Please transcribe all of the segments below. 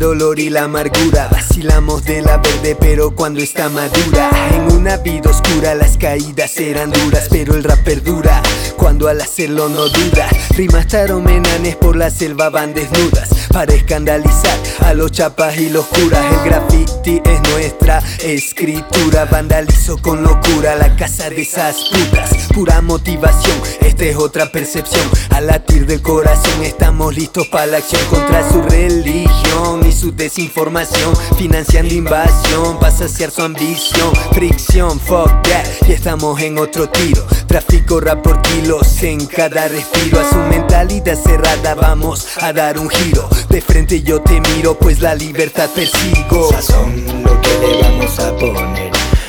dolor y la amargura. Vacilamos de la verde pero cuando está madura. En una vida oscura las caídas serán duras, pero el rap perdura cuando al hacerlo no duda. Rimas taromenanes por la selva van desnudas para escandalizar a los chapas y los curas. El graffiti es nuestra escritura. Vandalizo con locura la casa de esas putas. Pura motivación, esta es otra percepción. Al latir del corazón estamos listos para la acción contra su religión y su desinformación, financiando invasión para saciar su ambición. Fricción, fuck that, y estamos en otro tiro. Tráfico rap por kilos en cada respiro. A su mentalidad cerrada vamos a dar un giro. De frente yo te miro, pues la libertad persigo. Sazón, lo que le vamos a poner.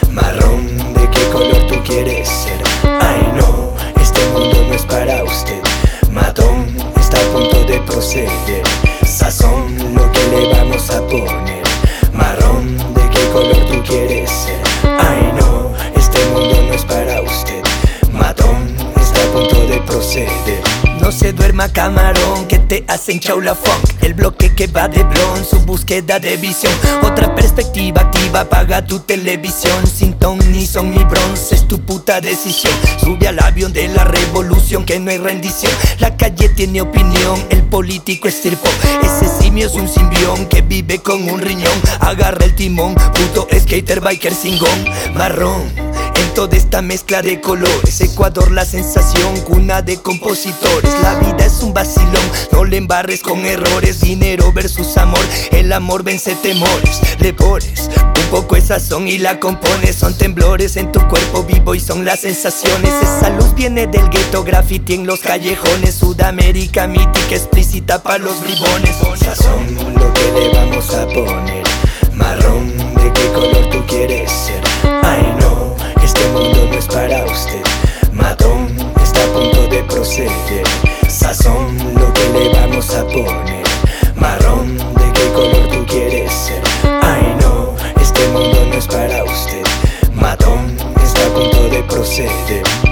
Marrón, ¿de qué color tú quieres ser? Ay no, este mundo no es para usted. Matón, está a punto de proceder. Sazón, lo que le vamos a poner. Marrón, ¿de qué color tú quieres ser? Ay no, este mundo no es para usted. Matón, está a punto de proceder. No se duerma camarón, que te hacen chaula funk. El bloque que va de blon, su búsqueda de visión. Otra perspectiva activa, apaga tu televisión. Sin ton ni son ni bronce, es tu puta decisión. Sube al avión de la revolución, que no hay rendición. La calle tiene opinión, el político estirpó. Ese simio es un simbión que vive con un riñón. Agarra el timón, puto skater biker singón. Marrón, en toda esta mezcla de colores. Ecuador la sensación, cuna de compositores. La vida es un vacilón, no le embarres con errores. Dinero versus amor, el amor vence temores. Le pones un poco de sazón y la compones. Son temblores en tu cuerpo vivo y son las sensaciones. Esa luz viene del gueto, graffiti en los callejones. Sudamérica mítica, explícita pa' los bribones. Sazón, lo que le vamos a poner. Marrón, ¿de qué color tú quieres ser? Ay no, este mundo no es para usted. Matón, está a punto de proceder. Sazón, lo que le vamos a poner. Marrón, ¿de qué color tú quieres ser? Ay no, este mundo no es para usted. Matón, está a punto de proceder.